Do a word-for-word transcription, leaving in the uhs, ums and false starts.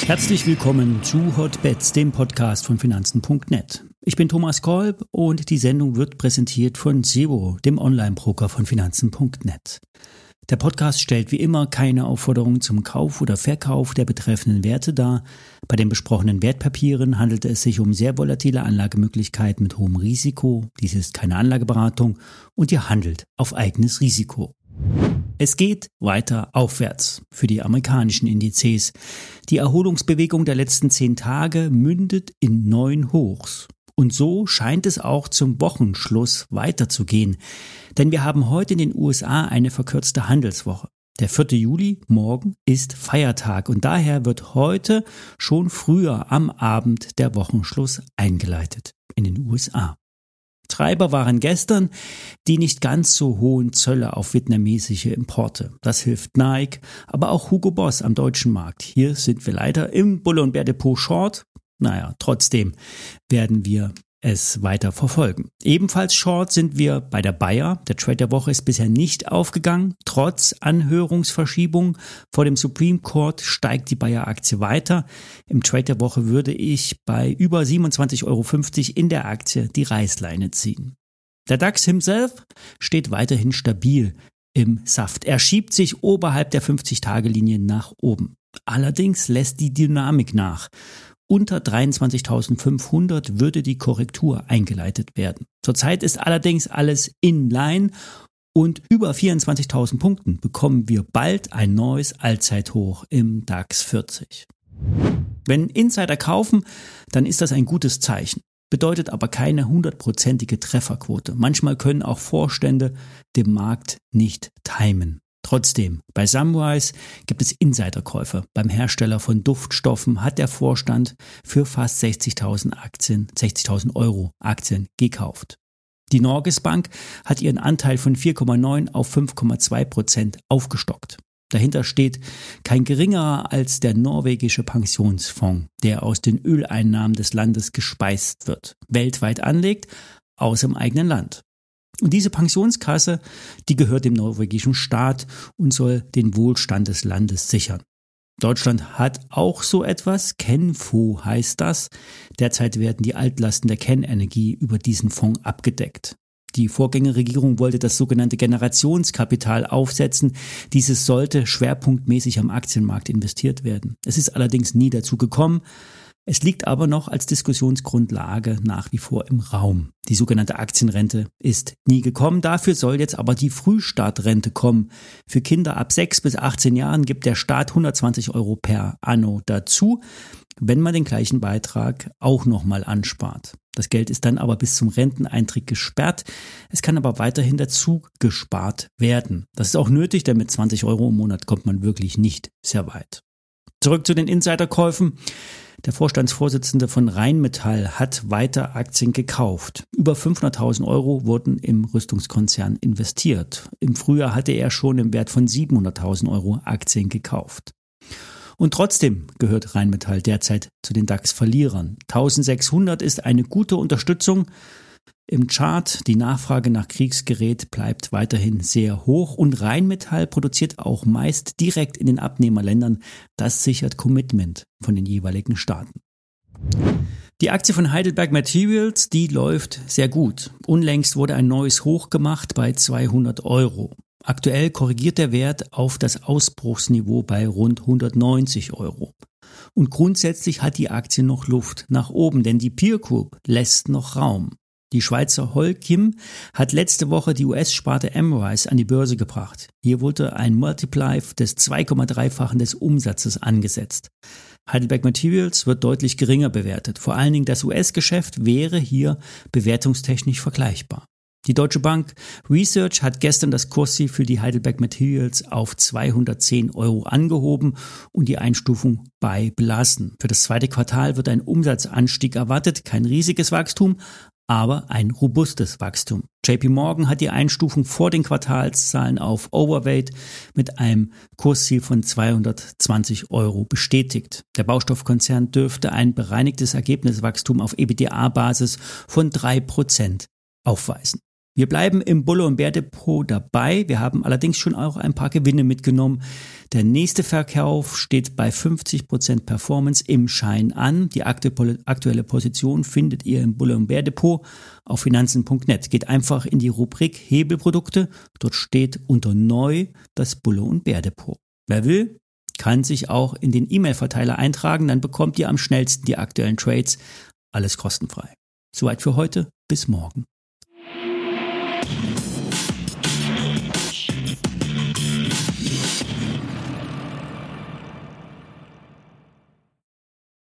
Herzlich willkommen zu Hotbets, dem Podcast von Finanzen Punkt net. Ich bin Thomas Kolb und die Sendung wird präsentiert von Zero, dem Online-Broker von Finanzen Punkt net. Der Podcast stellt wie immer keine Aufforderung zum Kauf oder Verkauf der betreffenden Werte dar. Bei den besprochenen Wertpapieren handelt es sich um sehr volatile Anlagemöglichkeiten mit hohem Risiko. Dies ist keine Anlageberatung und ihr handelt auf eigenes Risiko. Es geht weiter aufwärts für die amerikanischen Indizes. Die Erholungsbewegung der letzten zehn Tage mündet in neun Hochs. Und so scheint es auch zum Wochenschluss weiterzugehen. Denn wir haben heute in den U S A eine verkürzte Handelswoche. Der vierte Juli, morgen, ist Feiertag und daher wird heute schon früher am Abend der Wochenschluss eingeleitet in den U S A. Treiber waren gestern die nicht ganz so hohen Zölle auf vietnamesische Importe. Das hilft Nike, aber auch Hugo Boss am deutschen Markt. Hier sind wir leider im Bulle und Bär Depot Short. Naja, trotzdem werden wir es weiter verfolgen. Ebenfalls short sind wir bei der Bayer. Der Trade der Woche ist bisher nicht aufgegangen. Trotz Anhörungsverschiebung vor dem Supreme Court steigt die Bayer-Aktie weiter. Im Trade der Woche würde ich bei über siebenundzwanzig Euro fünfzig in der Aktie die Reißleine ziehen. Der DAX himself steht weiterhin stabil im Saft. Er schiebt sich oberhalb der fünfzig-Tage-Linie nach oben. Allerdings lässt die Dynamik nach. Unter dreiundzwanzigtausendfünfhundert würde die Korrektur eingeleitet werden. Zurzeit ist allerdings alles inline und über vierundzwanzigtausend Punkten bekommen wir bald ein neues Allzeithoch im DAX vierzig. Wenn Insider kaufen, dann ist das ein gutes Zeichen, bedeutet aber keine hundertprozentige Trefferquote. Manchmal können auch Vorstände den Markt nicht timen. Trotzdem, bei Sunrise gibt es Insiderkäufe. Beim Hersteller von Duftstoffen hat der Vorstand für fast sechzigtausend Aktien, sechzigtausend Euro Aktien gekauft. Die Norges Bank hat ihren Anteil von vier Komma neun auf fünf Komma zwei Prozent aufgestockt. Dahinter steht kein geringerer als der norwegische Pensionsfonds, der aus den Öleinnahmen des Landes gespeist wird, weltweit anlegt, aus dem eigenen Land. Und diese Pensionskasse, die gehört dem norwegischen Staat und soll den Wohlstand des Landes sichern. Deutschland hat auch so etwas, Kenfo heißt das. Derzeit werden die Altlasten der Kernenergie über diesen Fonds abgedeckt. Die Vorgängerregierung wollte das sogenannte Generationskapital aufsetzen. Dieses sollte schwerpunktmäßig am Aktienmarkt investiert werden. Es ist allerdings nie dazu gekommen. Es liegt aber noch als Diskussionsgrundlage nach wie vor im Raum. Die sogenannte Aktienrente ist nie gekommen. Dafür soll jetzt aber die Frühstartrente kommen. Für Kinder ab sechs bis achtzehn Jahren gibt der Staat hundertzwanzig Euro per Anno dazu, wenn man den gleichen Beitrag auch nochmal anspart. Das Geld ist dann aber bis zum Renteneintritt gesperrt. Es kann aber weiterhin dazu gespart werden. Das ist auch nötig, denn mit zwanzig Euro im Monat kommt man wirklich nicht sehr weit. Zurück zu den Insiderkäufen. Der Vorstandsvorsitzende von Rheinmetall hat weiter Aktien gekauft. Über fünfhunderttausend Euro wurden im Rüstungskonzern investiert. Im Frühjahr hatte er schon im Wert von siebenhunderttausend Euro Aktien gekauft. Und trotzdem gehört Rheinmetall derzeit zu den DAX-Verlierern. eintausendsechshundert ist eine gute Unterstützung im Chart. Die Nachfrage nach Kriegsgerät bleibt weiterhin sehr hoch und Rheinmetall produziert auch meist direkt in den Abnehmerländern. Das sichert Commitment von den jeweiligen Staaten. Die Aktie von Heidelberg Materials, die läuft sehr gut. Unlängst wurde ein neues Hoch gemacht bei zweihundert Euro. Aktuell korrigiert der Wert auf das Ausbruchsniveau bei rund hundertneunzig Euro. Und grundsätzlich hat die Aktie noch Luft nach oben, denn die Peer Group lässt noch Raum. Die Schweizer Holcim hat letzte Woche die U S-Sparte Amrize an die Börse gebracht. Hier wurde ein Multiply des zwei Komma drei-fachen des Umsatzes angesetzt. Heidelberg Materials wird deutlich geringer bewertet. Vor allen Dingen das U S-Geschäft wäre hier bewertungstechnisch vergleichbar. Die Deutsche Bank Research hat gestern das Kursziel für die Heidelberg Materials auf zweihundertzehn Euro angehoben und die Einstufung bei belassen. Für das zweite Quartal wird ein Umsatzanstieg erwartet, kein riesiges Wachstum, aber ein robustes Wachstum. J P Morgan hat die Einstufung vor den Quartalszahlen auf Overweight mit einem Kursziel von zweihundertzwanzig Euro bestätigt. Der Baustoffkonzern dürfte ein bereinigtes Ergebniswachstum auf EBITDA-Basis von drei Prozent aufweisen. Wir bleiben im Bulle- und Bär-Depot dabei. Wir haben allerdings schon auch ein paar Gewinne mitgenommen. Der nächste Verkauf steht bei fünfzig Prozent Performance im Schein an. Die aktuelle Position findet ihr im Bulle- und Bär-Depot auf finanzen punkt net. Geht einfach in die Rubrik Hebelprodukte. Dort steht unter Neu das Bulle- und Bär-Depot. Wer will, kann sich auch in den E-Mail-Verteiler eintragen. Dann bekommt ihr am schnellsten die aktuellen Trades. Alles kostenfrei. Soweit für heute. Bis morgen.